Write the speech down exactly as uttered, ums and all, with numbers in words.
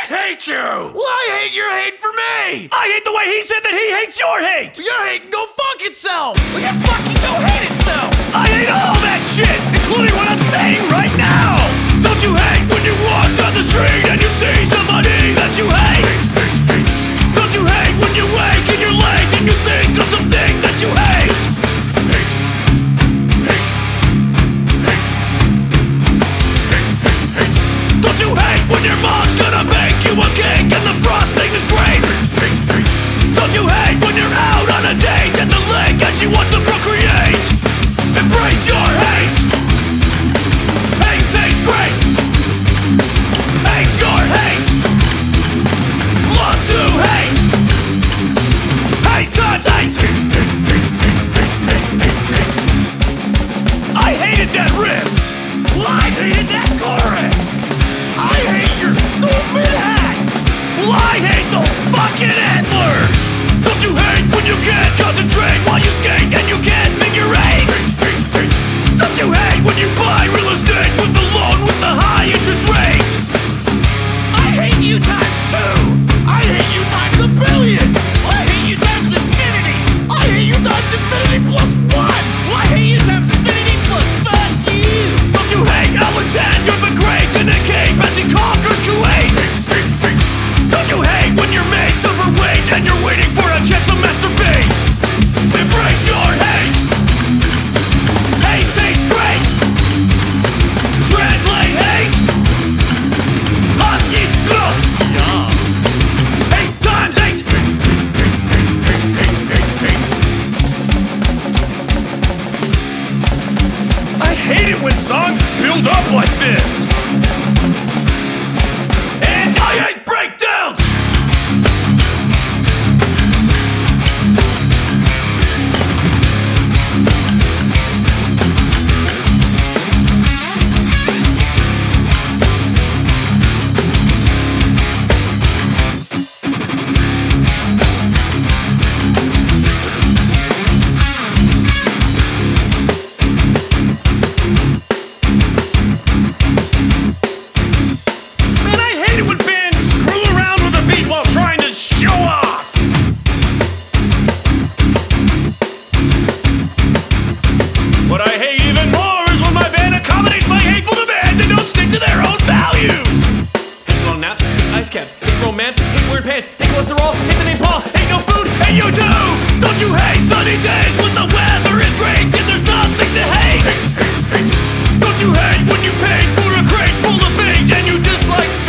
hate you! Well, I hate your hate for me! I hate the way he said that he hates your hate! Your hate can go fuck itself! Well, yeah, fucking go hate itself! I hate all that shit, including what I'm saying right now! Don't you hate when you walk down the street and you see somebody that you hate? Don't you hate when you wake and you're late and you think of something that you hate? Hate. Hate. Hate. Hate, hate, hate. Don't you hate when your mom's gonna bake you a cake and the frosting is great? Hate, hate. Don't you hate when you're out on a date at the lake and she wants to procreate? Embrace your hate. Hate tastes great. Hate your hate. Love to hate. Hate times hate. Hate, hate, hate, hate, hate, hate, hate. I hated that riff. Well, I hated that chorus. I hate your stupid hat. Well, I hate those fucking antlers. Don't you hate when you can't concentrate while you skate and you can't figure eight? Hate, hate, hate. Don't you hate when you buy real estate with the loan with the high interest rate? I hate you times two. I hate you times a billion. I hate you times infinity. I hate you times infinity plus one. I hate you times infinity plus fuck you. Don't you hate Alexander the Great in a cape as he conquers Kuwait? Hate, hate, hate. Don't you hate when your mate's overweight and you're waiting for a chance to masturbate? Embrace your hate. Hate tastes great. Translate hate. Has ist gross. Yeah. Hate times hate. Hate, hate, hate, hate, hate, hate, hate. I hate it when songs build up like this. And I hate breakdowns. Man, I hate it when bands screw around with a beat while trying to show off. What I hate even more is when my band accommodates my hateful demands and don't stick to their own values. Hate long naps, hate ice caps, hate romance, hate weird pants, hate cholesterol, hate the name Paul, hate no food, hate you too. Don't you hate sunny days when the weather is great and there's nothing to hate? Hate, hate, hate. Don't you hate when you paid for a crate full of bait and you dislike